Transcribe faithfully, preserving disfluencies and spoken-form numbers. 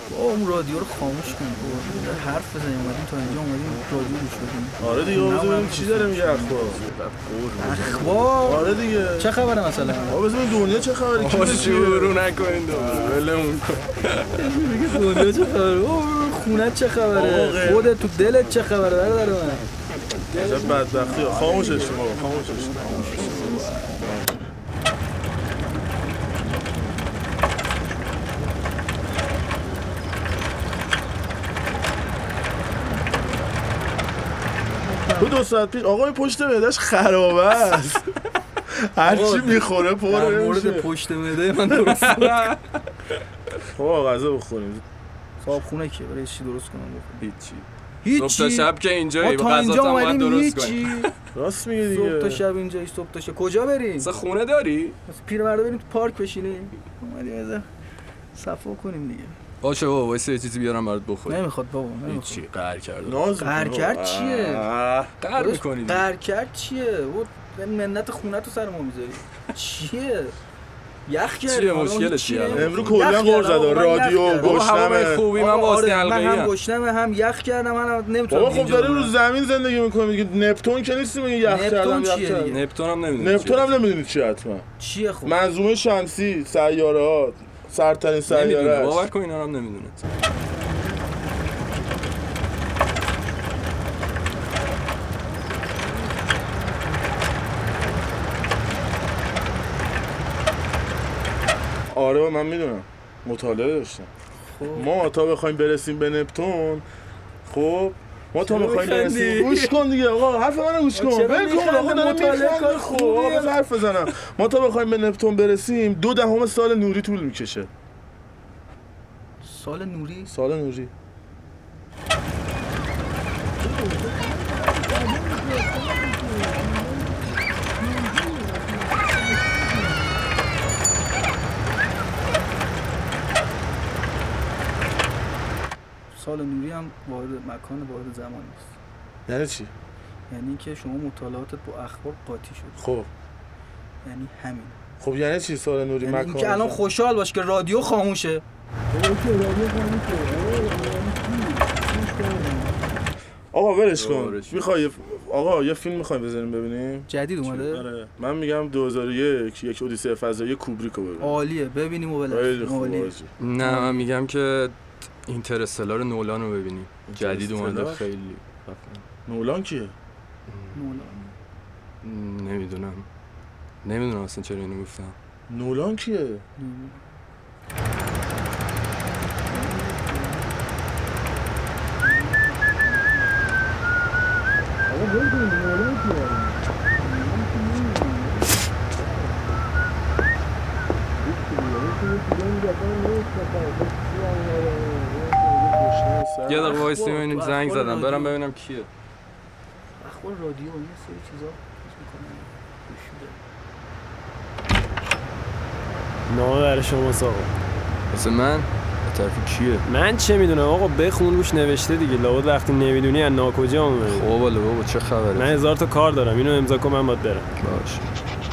با اون رادیو رو خاموش کن بابا، حرف بزنیم. اومدیم تا اینجا، اومدیم رادیو گوش بدیم. آره دیگه ببینیم چی داره میگه اخبار. اخبار آره دیگه چه خبره مثلا؟ آقا ببینیم دنیا چه خبره. کی شروع نکنین دوباره ولمون کن. میگه دنیا چه خبره؟ خونه چه خبره؟ خودت تو دلت چه خبره برادر من؟ چه بدبختی. خاموشش کن بابا، خاموشش کن. تو دو ساعت پیش آقا این پشت معده‌اش خرابه است. هر چی میخوره پره در نمیشه. مورد پشت معده من درست خب غذا بخوریم. صاحب خونه کیه؟ برای چی درست کنم بخورم؟ هیچی. هیچی. صبح تا شب که اینجایی، تا با اینجا غذاتم باید اومدیم درست کنیم. هیچی. راست میگه دیگه. صبح تا شب اینجایی، صبح تا شب کجا بریم؟ مثلا خونه داری؟ مثلا پیرمردا بریم تو پارک بشینیم. اومدیم از صفا کنیم دیگه. باشه بابا وایس یه چیزی بیارم برات بخوری. نمیخواد بابا، نمیخواد. چی قهر کرده؟ ناز قهر کرد چیه؟ قهر می‌کنی. قهر کرد چیه؟ او منت خونه تو سر ما میذاری. چیه؟ یخ کرد. چیه مشکلت چیه؟ امروز کلا قرض داد رادیو گشنمه. خوبی من واسه حلقه‌ای من هم گشنمه هم یخ کردم، من نمیتونم. بابا خب داره رو زمین زندگی می‌کنه میگه نپتون که نیستی میگه یخ کردم. نپتون هم نمیدونی. نپتون هم نمیدونی چیه حتما. چیه خب؟ منظومه شمسی، سیاره‌ها، سرترین سیاره. باور کن اینا هم نمیدونه. آره من میدونم، مطالعه داشتم. خب. ما تا بخوایم برسیم به نپتون، خب ما تا بخوایم برسیم گوش کن دیگه آقا، حرف منو گوش کن. ول کن آقا، دارم میخوام خب آقا حرف بزنم. ما تا بخوایم به نپتون برسیم دو دهم سال نوری طول میکشه. سال نوری؟ سال نوری. سال نوری هم وارد مکان وارد زمان نیست. یعنی چی؟ یعنی که شما مطالعاتت با اخبار قاطی شد. خب یعنی همین. خب یعنی چی سال نوری یعنی مکان؟ اینکه الان خوشحال باش که رادیو خاموشه. آقا ولش کن. میخوای آقا یه فیلم میخوایم بزنیم ببینیم؟ جدید اومده؟ آره. من میگم دو هزار و یک یک اودیسه فضایی کوبریکو ببینیم. عالیه، ببینیم و بلش. عالیه. نه من میگم که اینترستلار نولان رو ببینیم. جدید اومده خیلی. نولان کیه؟ نولان. نمیدونم. نمیدونم اصلا چرا اینو گفتم. نولان کیه؟ آقا بگو نولان کیه؟ یه دقیقه وایسیم ببینیم، زنگ زدم برم ببینم کیه. اخبار رادیو و یه سری چیزا نامه برای شما آقا. واسه من؟ به طرف کیه؟ من چه میدونم آقا، بخون روش نوشته دیگه. لابد وقتی نمیدونی از ناکجا اومده. خب والا بابا چه خبره؟ من هزار تا کار دارم، اینو امضا کن من باید برم. باشه.